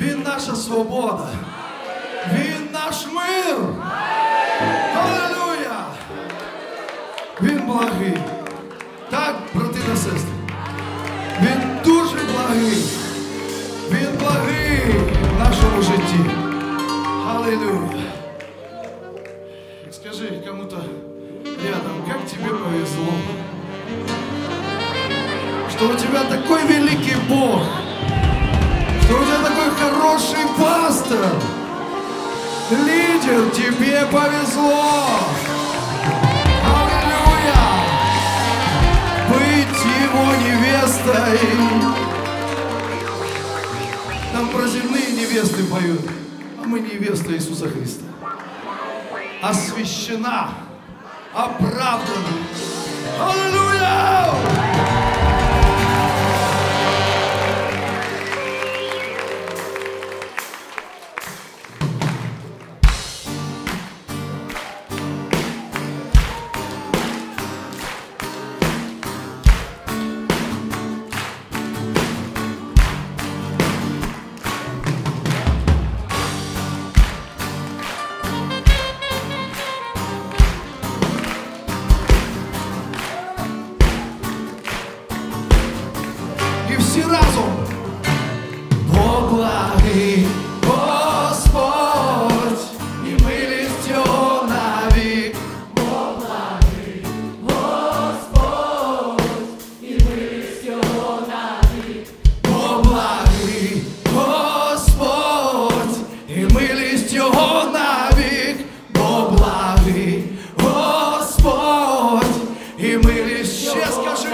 Він наша свобода. Він наш мир. Алілуя! Він благий. Так, брати та сестри. Він дуже благий. Він благий в нашому житті. Аллилуйя. Скажи кому-то рядом, как тебе повезло, что у тебя такой великий Бог, что у тебя такой хороший пастор, лидер, тебе повезло. Аллилуйя. Быть его невестой. Там про земные невесты поют, а мы невеста Иисуса Христа. Освящена, оправдана. Аллилуйя! Всі разом. Бог благий, Господь, і милість Його навік. Бог благий, Господь, і милість Його навік. Бог благий, Господь, і милість Його навік. Бог благий, Господь, і милість. Ще скажи.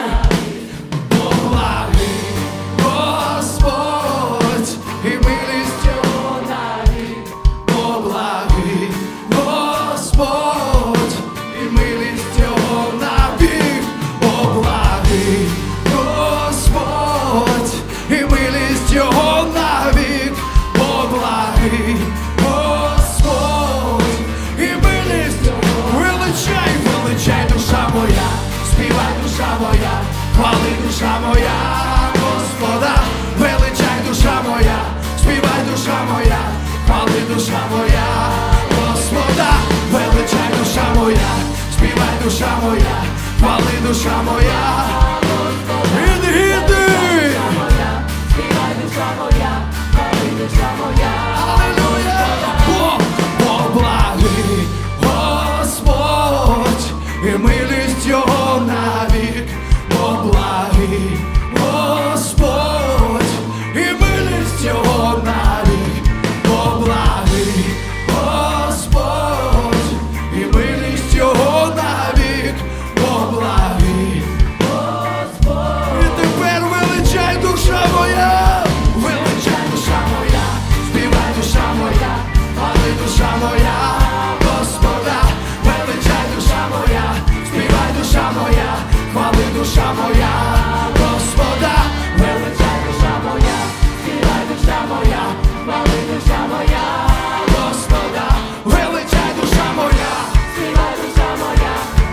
Хвали душа моя, Господа, величай душа моя, співай душа моя, хвали душа моя, Господа, величай душа моя, співай душа моя, хвали душа моя, іди, співай душа моя, хвали душа моя, алілуя, Бог благий, Господь, і милість Його навік. Бог благий, Господь, і милість Його навік. Бог благий, Господь, і милість Його навік. Бог благий, Господь. І тепер величай душа моя, величай душа моя, співай душа моя, хвали душа моя, Господа, величай душа моя, співай душа моя. Хвали душа моя, Господа, величай душа моя, співай душа моя, хвали душа моя, Господа, величай душа моя, співай душа моя,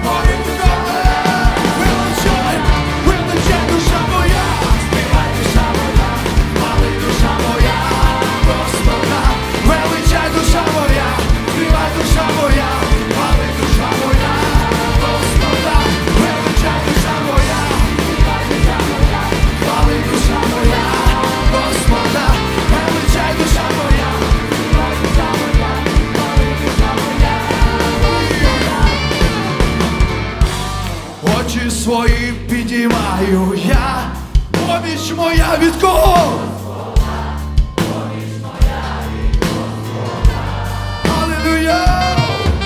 величай душа моя, співай душа моя, хвали душа моя, Господа, величай душа моя, співай душа моя, хвали душа моя, Господа, величай душа моя, співай душа моя, хвали душа моя, Господа, величай душа моя, співай душа моя, хвали душа моя, Господа. Очі свої підіймаю я, поміч моя від кого? Поміч моя від Господа. Алілуя!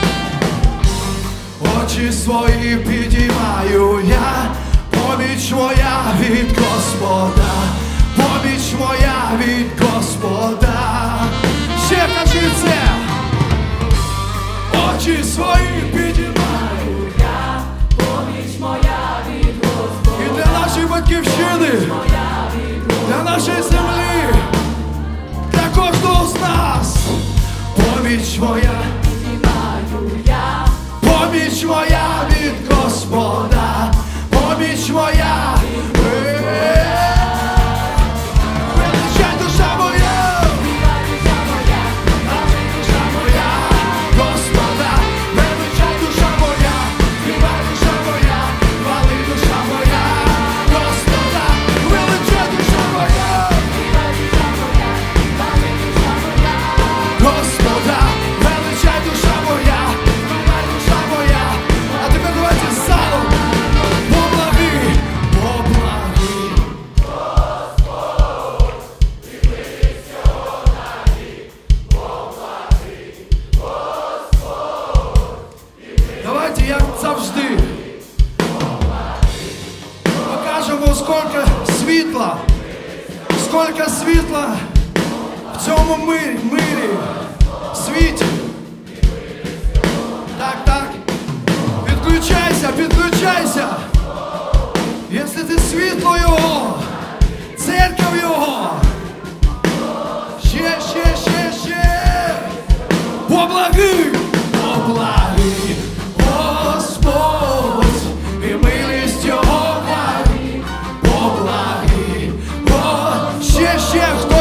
Очі свої підіймаю я, поміч моя від Господа, поміч моя від Господа. Ще кажи це. Очі свої підіймаю я, поміч моя від Господа. І для нашої батьківщини, для нашої землі, для кожного з нас. Поміч моя підіймаю я, поміч моя від Господа, поміч моя. Величай душа моя, світла, скільки світла в цьому мирі, світі. Так, підключайся, підключайся. Якщо ти світло його, церква його, ще, поблаги, Господь, і милість його, поблаги, ще, хто